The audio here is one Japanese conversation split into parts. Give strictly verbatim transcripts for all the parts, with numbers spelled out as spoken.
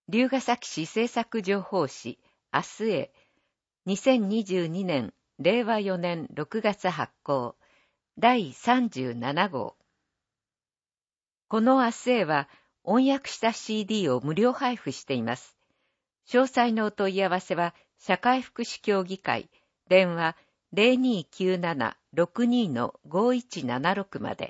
龍ケ崎市政策情報誌、明日へ、にせんにじゅうにねん、れいわよねんろくがつ発行、だいさんじゅうななごう。この明日へは、音訳した シーディー を無料配布しています。詳細のお問い合わせは、社会福祉協議会、電話 ゼロにーきゅうなな ろくにー ごいちななろく まで。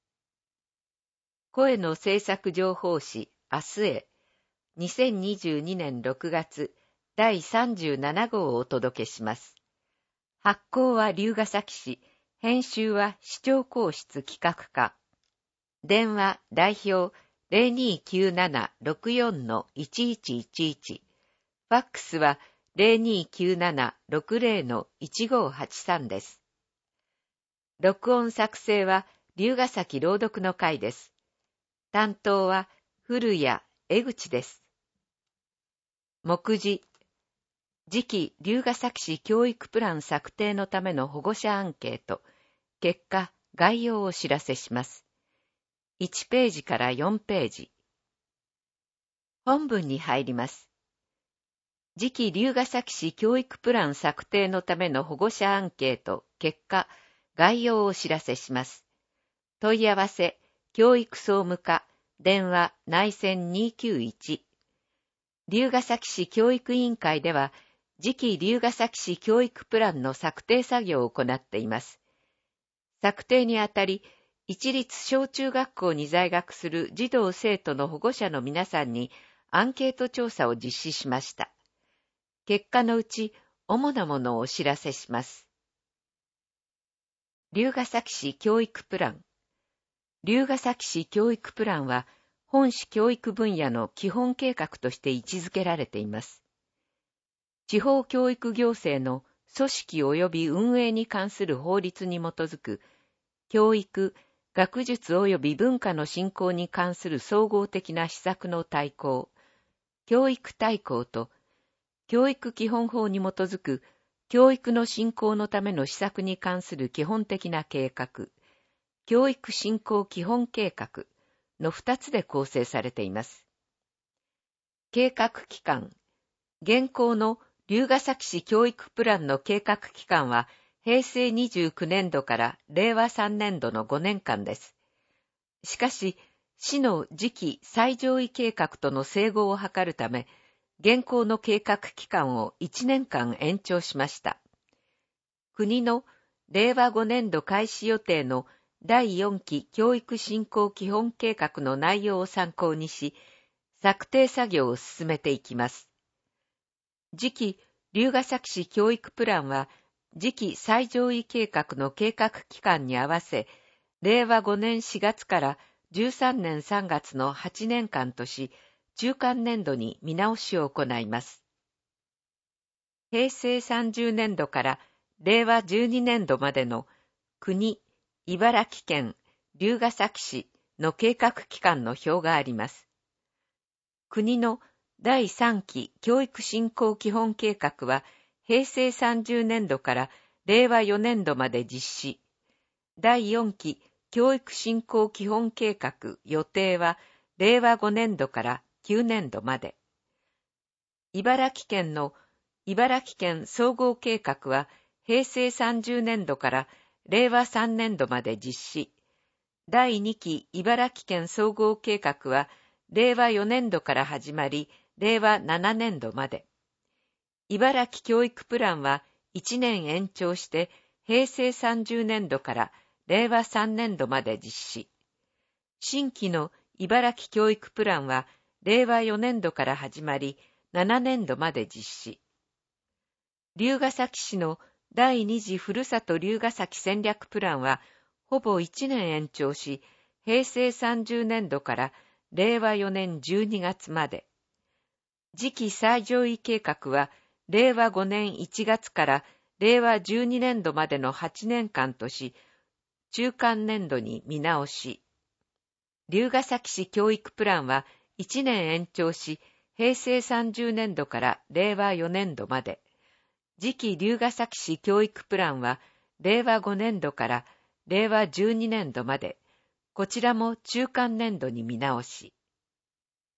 声の制作情報誌、明日へ、にせんにじゅうにねんろくがつだいさんじゅうななごうをお届けします。発行は龍ケ崎市、編集は市長公室企画課。電話代表 ゼロにーきゅうなな ろくよん いちいちいちいち。ファックスは ゼロにーきゅうなな ろくゼロ いちごはちさん です。録音作成は龍ケ崎朗読の会です。担当は古谷江口です。目次、次期龍ケ崎市教育プラン策定のための保護者アンケート、結果、概要をお知らせします。いちページからよんページ。本文に入ります。次期龍ケ崎市教育プラン策定のための保護者アンケート、結果、概要をお知らせします。問い合わせ、教育総務課、電話内線にーきゅういち。龍ケ崎市教育委員会では、次期龍ケ崎市教育プランの策定作業を行っています。策定にあたり、一律小中学校に在学する児童生徒の保護者の皆さんにアンケート調査を実施しました。結果のうち、主なものをお知らせします。龍ケ崎市教育プラン。龍ケ崎市教育プランは、本市教育分野の基本計画として位置づけられています。地方教育行政の組織及び運営に関する法律に基づく、教育、学術及び文化の振興に関する総合的な施策の大綱、教育大綱と、教育基本法に基づく、教育の振興のための施策に関する基本的な計画、教育振興基本計画の二つで構成されています。計画期間、現行の龍ケ崎市教育プランの計画期間は、へいせいにじゅうきゅうねんどかられいわさんねんどのごねんかんです。しかし、市の次期最上位計画との整合を図るため、現行の計画期間をいちねんかん延長しました。国のれいわごねんど開始予定のだいよんき教育振興基本計画の内容を参考にし、策定作業を進めていきます。次期龍ケ崎市教育プランは、次期最上位計画の計画期間に合わせ、れいわごねんしがつからじゅうさんねんさんがつのはちねんかんとし、中間年度に見直しを行います。へいせいさんじゅうねんどかられいわじゅうにねんどまでの国、茨城県、龍ケ崎市の計画期間の表があります。国のだいさんき教育振興基本計画は、へいせいさんじゅうねんどかられいわよねんどまで実施。だいよんき教育振興基本計画予定は、れいわごねんどからきゅうねんどまで。茨城県の茨城県総合計画は、へいせいさんじゅうねんどかられいわさんねんどまで実施。だいにき茨城県総合計画は、れいわよねんどから始まり、れいわななねんどまで。茨城教育プランはいちねん延長して、へいせいさんじゅうねんどかられいわさんねんどまで実施。新規の茨城教育プランは、れいわよねんどから始まり、ななねんどまで実施。龍ケ崎市のだいに次ふるさと龍ケ崎戦略プランは、ほぼいちねん延長し、へいせいさんじゅうねんどかられいわよねんじゅうにがつまで。次期最上位計画は、れいわごねんいちがつかられいわじゅうにねんどまでのはちねんかんとし、中間年度に見直し。龍ケ崎市教育プランはいちねん延長し、へいせいさんじゅうねんどかられいわよねんどまで。次期龍ケ崎市教育プランは、れいわごねんどかられいわじゅうにねんどまで。こちらも中間年度に見直し。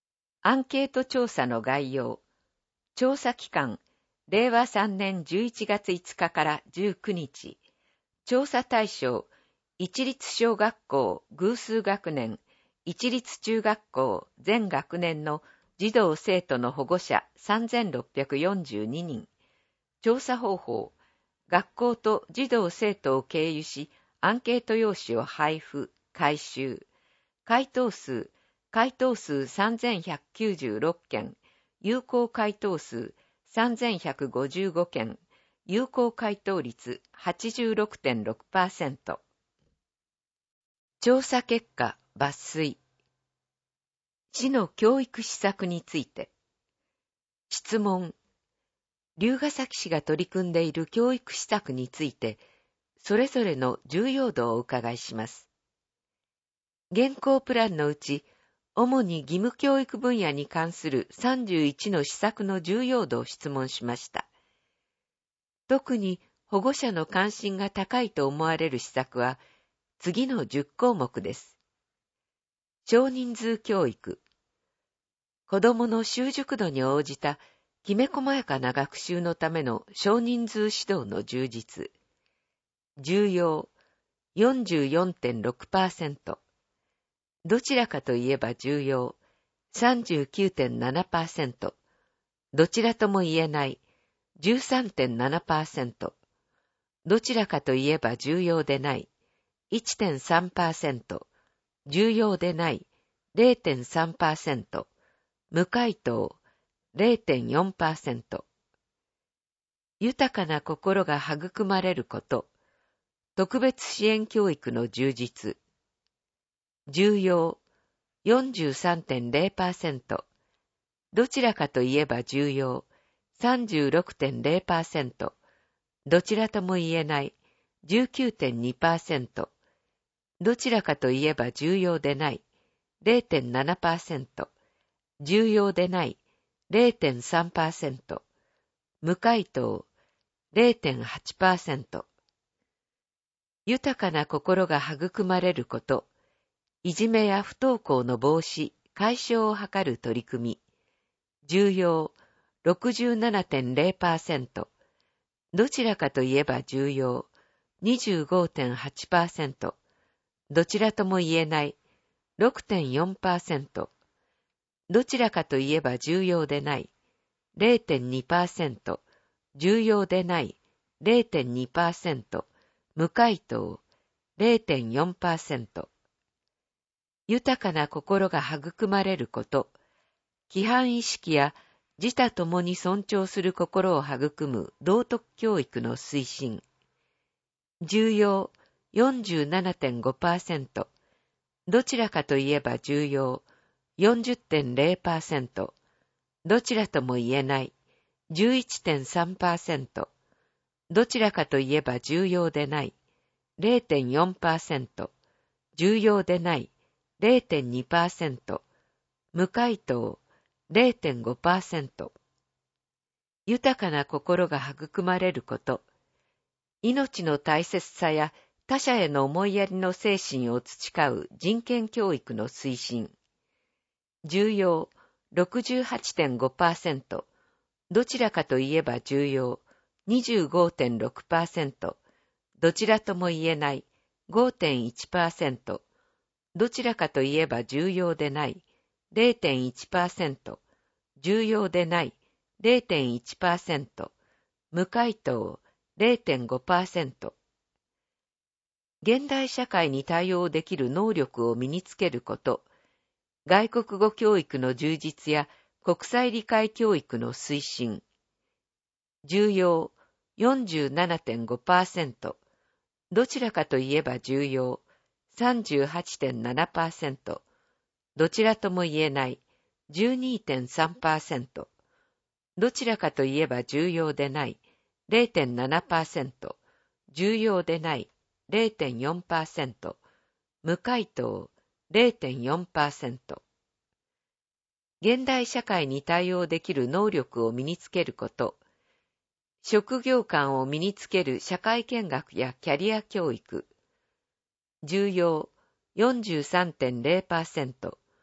アンケート調査の概要。調査期間、れいわさんねんじゅういちがついつかからじゅうくにち。調査対象、一律小学校偶数学年、一律中学校全学年の児童生徒の保護者さんぜんろっぴゃくよんじゅうににん。調査方法、学校と児童生徒を経由し、アンケート用紙を配布、回収。回答数、回答数さんぜんひゃくきゅうじゅうろっけん、有効回答数さんぜんひゃくごじゅうごけん、有効回答率 はちじゅうろくてんろくパーセント。調査結果、抜粋。市の教育施策について。質問。龍ケ崎市が取り組んでいる教育施策について、それぞれの重要度をお伺いします。現行プランのうち、主に義務教育分野に関するさんじゅういちの施策の重要度を質問しました。特に保護者の関心が高いと思われる施策は、次のじゅっこうもくです。少人数教育。子どもの習熟度に応じたきめ細やかな学習のための少人数指導の充実。重要 よんじゅうよんてんろくパーセント。どちらかといえば重要 さんじゅうきゅうてんななパーセント。どちらとも言えない じゅうさんてんななパーセント。どちらかといえば重要でない いってんさんパーセント。重要でない れいてんさんパーセント。無回答 れいてんよんパーセント。豊かな心が育まれること。特別支援教育の充実。重要 よんじゅうさんてんれいパーセント。どちらかといえば重要 さんじゅうろくてんれいパーセント。どちらとも言えない じゅうきゅうてんにパーセント。どちらかといえば重要でない れいてんななパーセント。重要でない れいてんさんパーセント。無回答 れいてんはちパーセント。豊かな心が育まれること。いじめや不登校の防止、解消を図る取り組み。重要 ろくじゅうななてんれいパーセント。どちらかといえば重要 にじゅうごてんはちパーセント。どちらとも言えない ろくてんよんパーセント。どちらかといえば重要でない れいてんにパーセント。重要でない れいてんにパーセント。無回答 れいてんよんパーセント。豊かな心が育まれること。規範意識や自他ともに尊重する心を育む道徳教育の推進。重要 よんじゅうななてんごパーセント。どちらかといえば重要 よんじゅってんれいパーセント。どちらとも言えない じゅういってんさんパーセント。どちらかといえば重要でない れいてんよんパーセント。重要でない れいてんにパーセント。無回答 れいてんごパーセント。豊かな心が育まれること。命の大切さや他者への思いやりの精神を培う人権教育の推進。重要 ろくじゅうはちてんごパーセント。どちらかといえば重要 にじゅうごてんろくパーセント。どちらとも言えない ごてんいちパーセント。どちらかといえば重要でない れいてんいちパーセント。重要でない れいてんいちパーセント。無回答 れいてんごパーセント。現代社会に対応できる能力を身につけること。外国語教育の充実や国際理解教育の推進。重要 よんじゅうななてんごパーセント。どちらかといえば重要 さんじゅうはちてんななパーセント。どちらとも言えない じゅうにてんさんパーセント。どちらかといえば重要でない れいてんななパーセント。重要でない れいてんよんパーセント。無回答 れいてんよんパーセント。現代社会に対応できる能力を身につけること。職業観を身につける社会見学やキャリア教育。重要 よんじゅうさんてんれいパーセント。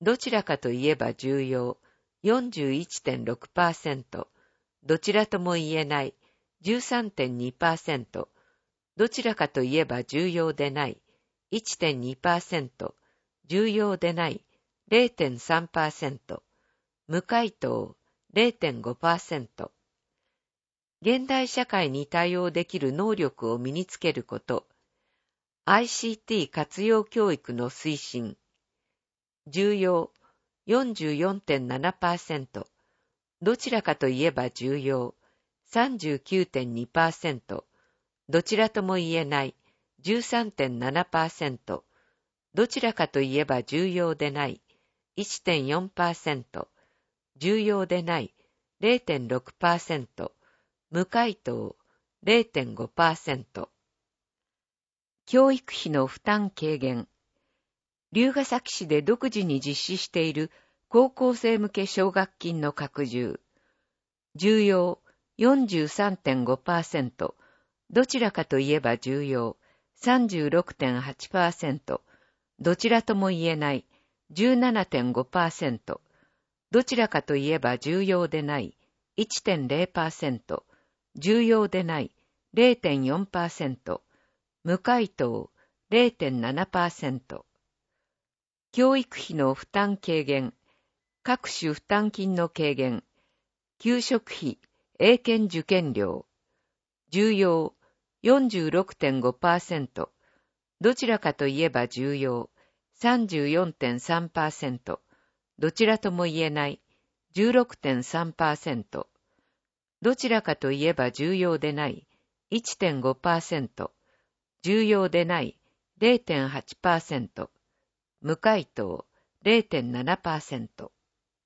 どちらかといえば重要 よんじゅういってんろくパーセント、どちらとも言えない じゅうさんてんにパーセント、どちらかといえば重要でない いってんにパーセント、重要でない れいてんさんパーセント、無回答 れいてんごパーセント。現代社会に対応できる能力を身につけること、アイシーティー 活用教育の推進、重要 よんじゅうよんてんななパーセント、どちらかといえば重要 さんじゅうきゅうてんにパーセント、どちらとも言えない じゅうさんてんななパーセント、どちらかといえば重要でない いってんよんパーセント、重要でない れいてんろくパーセント、無回答 れいてんごパーセント。教育費の負担軽減。龍ケ崎市で独自に実施している高校生向け奨学金の拡充。重要 よんじゅうさんてんごパーセント、どちらかといえば重要 さんじゅうろくてんはちパーセント、どちらとも言えない じゅうななてんごパーセント、どちらかといえば重要でない いってんれいパーセント、重要でない れいてんよんパーセント、無回答 れいてんななパーセント。教育費の負担軽減、各種負担金の軽減、給食費、英検受験料、重要 よんじゅうろくてんごパーセント、どちらかといえば重要 さんじゅうよんてんさんパーセント、どちらとも言えない じゅうろくてんさんパーセント、どちらかといえば重要でない いってんごパーセント、重要でない れいてんはちパーセント、無回答 れいてんななパーセント。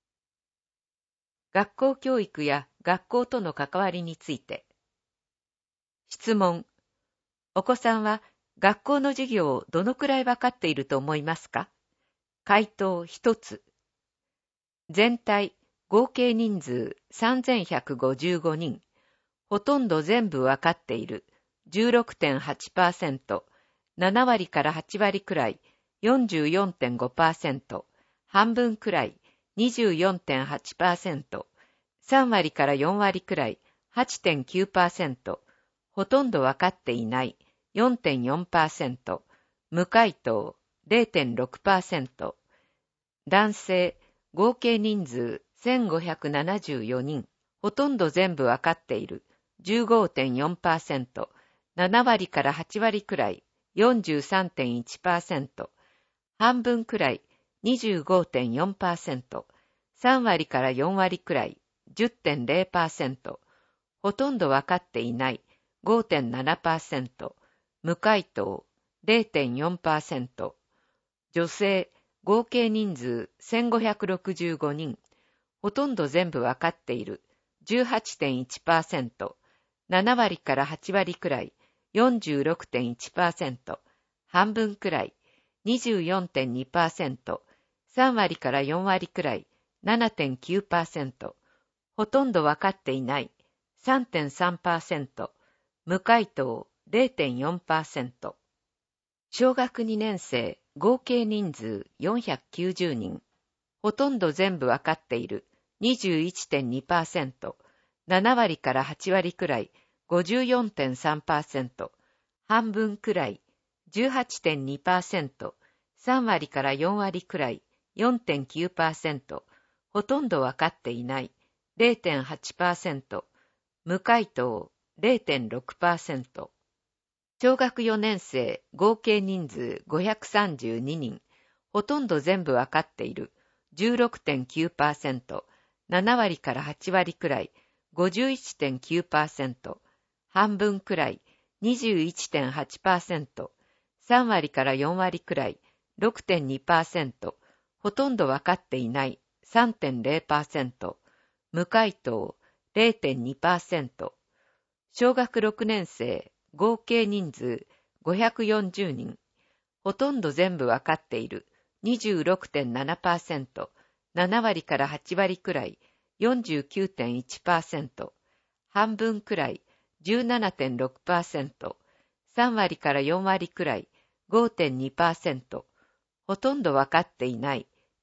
学校教育や学校との関わりについて。質問。お子さんは学校の授業をどのくらいわかっていると思いますか？回答一つ。全体、合計人数さんぜんひゃくごじゅうごにん。ほとんど全部わかっている じゅうろくてんはちパーセント。ななわりからはちわりくらい よんじゅうよんてんごパーセント。半分くらい にじゅうよんてんはちパーセント。さんわりからよんわりくらい はちてんきゅうパーセント。ほとんどわかっていない よんてんよんパーセント。無回答 れいてんろくパーセント。男性、合計人数せんごひゃくななじゅうよにん。ほとんど全部わかっている じゅうごてんよんパーセント。ななわりからはちわりくらい よんじゅうさんてんいちパーセント。半分くらい にじゅうごてんよんパーセント。さんわりからよんわりくらい じゅってんれいパーセント。ほとんどわかっていない ごてんななパーセント。無回答 れいてんよんパーセント。女性、合計人数せんごひゃくろくじゅうごにん。ほとんど全部わかっている じゅうはちてんいちパーセント。ななわりからはちわりくらい よんじゅうろくてんいちパーセント。半分くらい にじゅうよんてんにパーセント。さんわりからよんわりくらい ななてんきゅうパーセント。ほとんどわかっていない さんてんさんパーセント。無回答 れいてんよんパーセント。小学にねん生、合計人数よんひゃくきゅうじゅうにん。ほとんど全部わかっている にじゅういってんにパーセント。ななわりからはちわりくらい ごじゅうよんてんさんパーセント。半分くらい じゅうはちてんにパーセント。さんわりからよんわりくらい よんてんきゅうパーセント。ほとんどわかっていない れいてんはちパーセント。無回答 れいてんろくパーセント。小学よねん生、合計人数ごひゃくさんじゅうににん。ほとんど全部わかっている じゅうろくてんきゅうパーセント。ななわりからはちわりくらい ごじゅういってんきゅうパーセント。半分くらい にじゅういってんはちパーセント。さんわりからよんわりくらい ろくてんにパーセント。ほとんどわかっていない さんてんれいパーセント。無回答 れいてんにパーセント。小学ろくねん生、合計人数ごひゃくよんじゅうにん。ほとんど全部わかっている にじゅうろくてんななパーセント。ななわりからはちわりくらい よんじゅうきゅうてんいちパーセント。半分くらい じゅうななてんろくパーセント。さんわりからよんわりくらい ごてんにパーセント。ほとんどわかっていない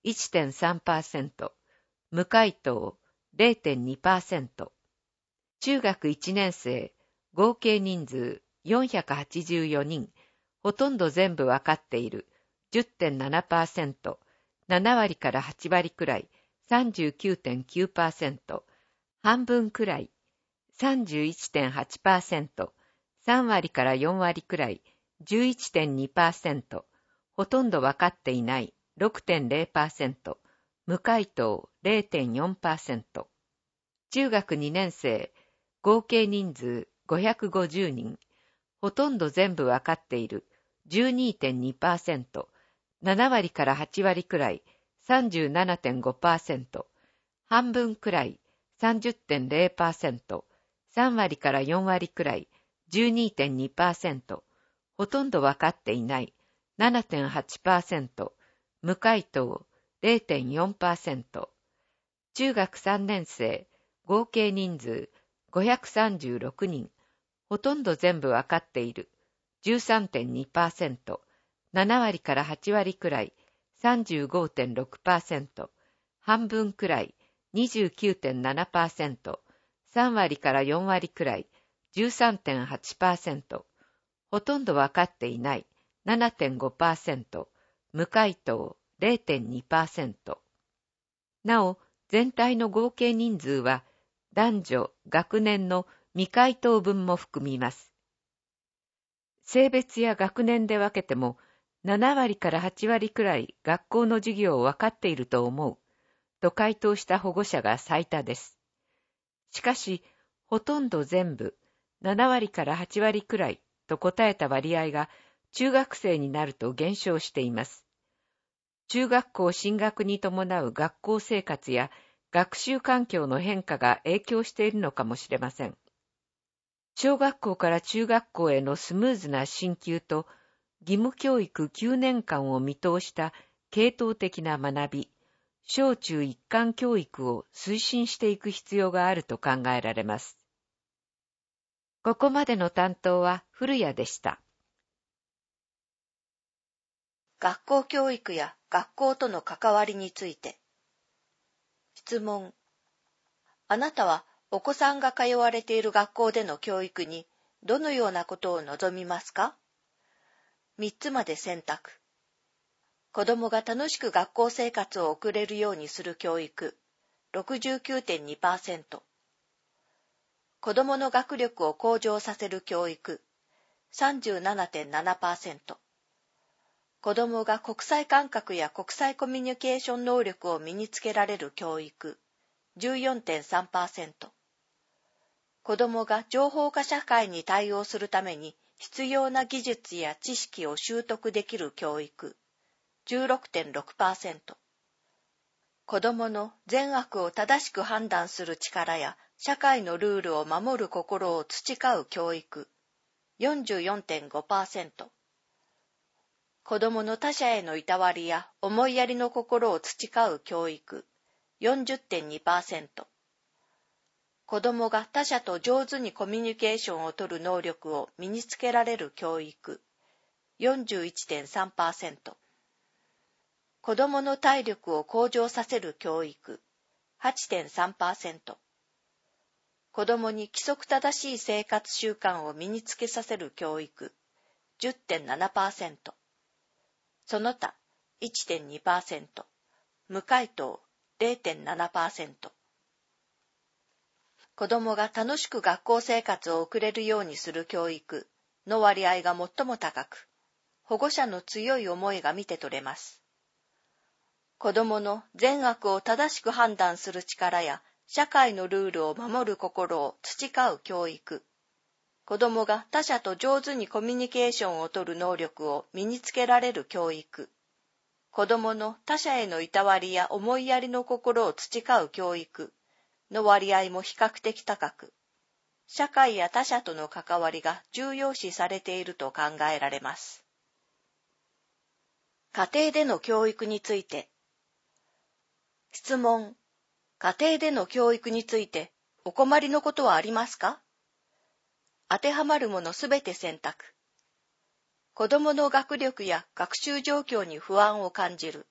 いってんさんパーセント、無回答 れいてんにパーセント。中学いちねん生、合計人数よんひゃくはちじゅうよにん、ほとんど全部わかっている じゅってんななパーセント、なな割からはち割くらい さんじゅうきゅうてんきゅうパーセント、半分くらい さんじゅういってんはちパーセント、さん割からよん割くらい じゅういってんにパーセント、ほとんどわかっていない ろくてんれいパーセント、無回答 れいてんよんパーセント。中学にねん生、合計人数ごひゃくごじゅうにん、ほとんど全部わかっている じゅうにてんにパーセント、なな割からはち割くらい さんじゅうななてんごパーセント、半分くらい さんじゅってんれいパーセント、さん割からよん割くらい じゅうにてんにパーセント、ほとんどわかっていない ななてんはちパーセント、無回答 れいてんよんパーセント。中学さんねん生、合計人数ごひゃくさんじゅうろくにん、ほとんど全部わかっている じゅうさんてんにパーセント、なな割からはち割くらい さんじゅうごてんろくパーセント、半分くらい にじゅうきゅうてんななパーセント、さん割からよん割くらい じゅうさんてんはちパーセント、ほとんどわかっていない ななてんごパーセント、無回答 れいてんにパーセント。なお、全体の合計人数は男女、学年の未回答分も含みます。性別や学年で分けてもなな割からはち割くらい学校の授業を分かっていると思うと回答した保護者が最多です。しかし、ほとんど全部なな割からはち割くらいと答えた割合が中学生になると減少しています。中学校進学に伴う学校生活や学習環境の変化が影響しているのかもしれません。小学校から中学校へのスムーズな進級と義務教育きゅうねんかんを見通した系統的な学び、小中一貫教育を推進していく必要があると考えられます。ここまでの担当は古谷でした。 学校教育や学校との関わりについて。質問。あなたはお子さんが通われている学校での教育にどのようなことを望みますか？みっつまで選択。子供が楽しく学校生活を送れるようにする教育、ろくじゅうきゅうてんにパーセント。子供の学力を向上させる教育、さんじゅうななてんななパーセント。子供が国際感覚や国際コミュニケーション能力を身につけられる教育、じゅうよんてんさんパーセント。子供が情報化社会に対応するために必要な技術や知識を習得できる教育、じゅうろくてんろくパーセント。子供の善悪を正しく判断する力や社会のルールを守る心を培う教育、よんじゅうよんてんごパーセント。子供の他者へのいたわりや思いやりの心を培う教育、よんじゅってんにパーセント。子供が他者と上手にコミュニケーションをとる能力を身につけられる教育、よんじゅういってんさんパーセント。子供の体力を向上させる教育、はちてんさんパーセント。子供に規則正しい生活習慣を身につけさせる教育、じゅってんななパーセント。その他 いってんにパーセント。無回答 れいてんななパーセント。子供が楽しく学校生活を送れるようにする教育の割合が最も高く、保護者の強い思いが見て取れます。子供の善悪を正しく判断する力や社会のルールを守る心を培う教育、子供が他者と上手にコミュニケーションをとる能力を身につけられる教育、子供の他者へのいたわりや思いやりの心を培う教育の割合も比較的高く、社会や他者との関わりが重要視されていると考えられます。家庭での教育について。質問。家庭での教育についてお困りのことはありますか？当てはまるものすべて選択。子供の学力や学習状況に不安を感じる、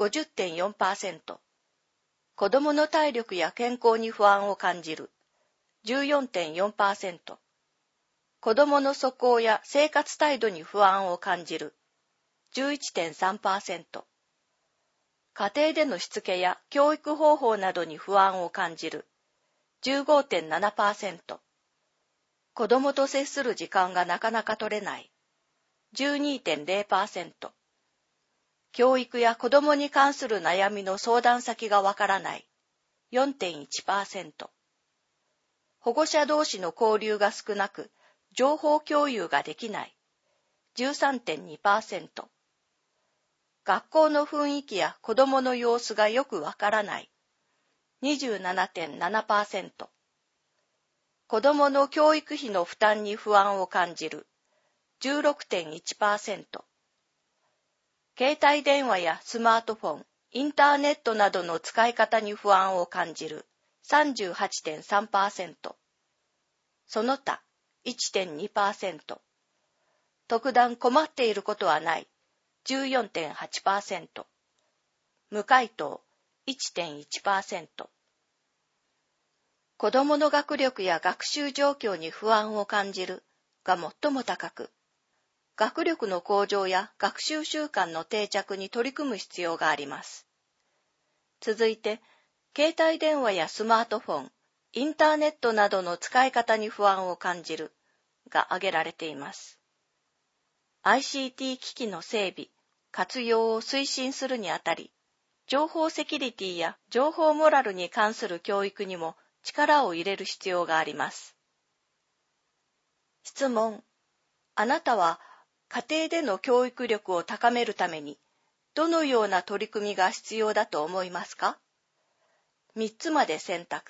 ごじゅってんよんパーセント、子どもの体力や健康に不安を感じる じゅうよんてんよんパーセント、子どもの素行や生活態度に不安を感じる じゅういってんさんパーセント、家庭でのしつけや教育方法などに不安を感じる じゅうごてんななパーセント、子どもと接する時間がなかなか取れない じゅうにてんゼロパーセント、教育や子どもに関する悩みの相談先がわからない よんてんいちパーセント、保護者同士の交流が少なく情報共有ができない じゅうさんてんにパーセント、学校の雰囲気や子どもの様子がよくわからない にじゅうななてんななパーセント、子どもの教育費の負担に不安を感じる じゅうろくてんいちパーセント、携帯電話やスマートフォン、インターネットなどの使い方に不安を感じる さんじゅうはちてんさんパーセント、その他 いってんにパーセント、特段困っていることはない じゅうよんてんはちパーセント、無回答 いってんいちパーセント、子どもの学力や学習状況に不安を感じるが最も高く、学力の向上や学習習慣の定着に取り組む必要があります。続いて、携帯電話やスマートフォン、インターネットなどの使い方に不安を感じるが挙げられています。アイシーティー 機器の整備、活用を推進するにあたり、情報セキュリティや情報モラルに関する教育にも力を入れる必要があります。質問。あなたは家庭での教育力を高めるためにどのような取り組みが必要だと思いますか？みっつまで選択。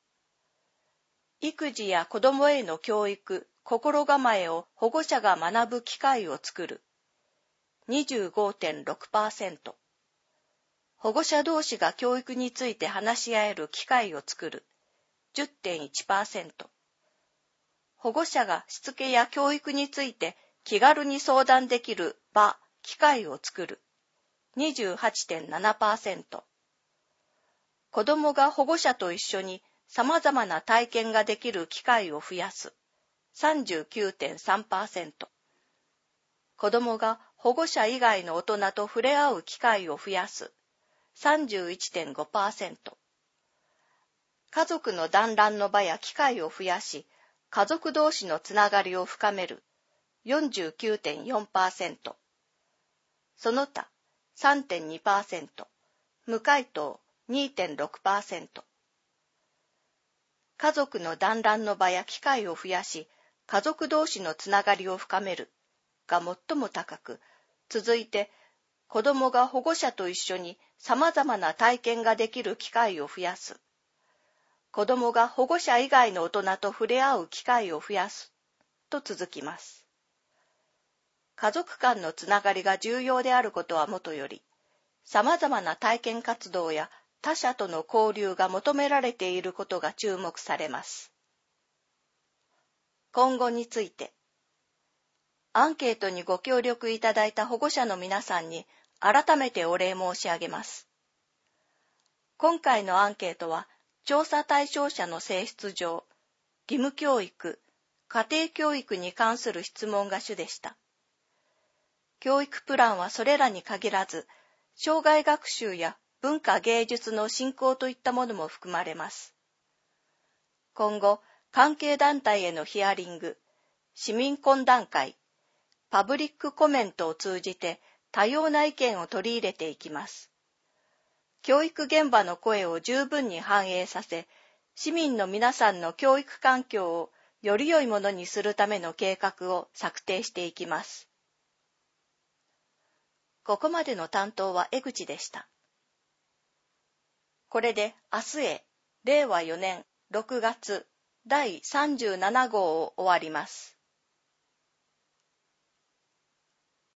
育児や子どもへの教育、心構えを保護者が学ぶ機会を作る にじゅうごてんろくパーセント、保護者同士が教育について話し合える機会を作る じゅってんいちパーセント、保護者がしつけや教育について気軽に相談できる場、機会を作る にじゅうはちてんななパーセント、子どもが保護者と一緒に様々な体験ができる機会を増やす さんじゅうきゅうてんさんパーセント、子どもが保護者以外の大人と触れ合う機会を増やす さんじゅういってんごパーセント、家族の団らんの場や機会を増やし、家族同士のつながりを深める よんじゅうきゅうてんよんパーセント、その他 さんてんにパーセント、無回答 にてんろくパーセント、家族の団らんの場や機会を増やし、家族同士のつながりを深めるが最も高く、続いて子どもが保護者と一緒に様々な体験ができる機会を増やす、子どもが保護者以外の大人と触れ合う機会を増やすと続きます。家族間のつながりが重要であることはもとより、様々な体験活動や他者との交流が求められていることが注目されます。今後について、アンケートにご協力いただいた保護者の皆さんに改めてお礼申し上げます。今回のアンケートは、調査対象者の性質上、義務教育、家庭教育に関する質問が主でした。教育プランはそれらに限らず、生涯学習や文化芸術の振興といったものも含まれます。今後、関係団体へのヒアリング、市民懇談会、パブリックコメントを通じて多様な意見を取り入れていきます。教育現場の声を十分に反映させ、市民の皆さんの教育環境をより良いものにするための計画を策定していきます。ここまでの担当は江口でした。これで明日へ、れいわよねんろくがつだいさんじゅうななごうを終わります。